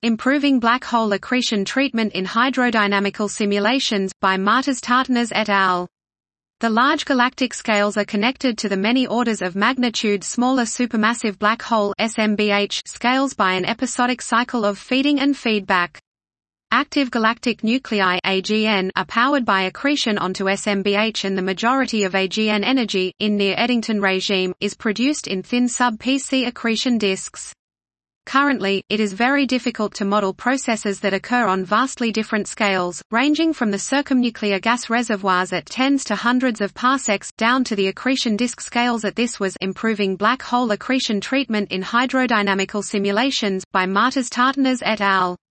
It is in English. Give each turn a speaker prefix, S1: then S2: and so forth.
S1: Improving Black Hole Accretion Treatment in Hydrodynamical Simulations, by Martins-Tartanes et al. The large galactic scales are connected to the many orders of magnitude smaller supermassive black hole (SMBH) scales by an episodic cycle of feeding and feedback. Active galactic nuclei (AGN) are powered by accretion onto SMBH, and the majority of AGN energy, in near Eddington regime, is produced in thin sub-PC accretion disks. Currently, it is very difficult to model processes that occur on vastly different scales, ranging from the circumnuclear gas reservoirs at tens to hundreds of parsecs, down to the accretion disk scales at this was Improving Black Hole Accretion Treatment in Hydrodynamical Simulations, by Martins-Tartanes et al.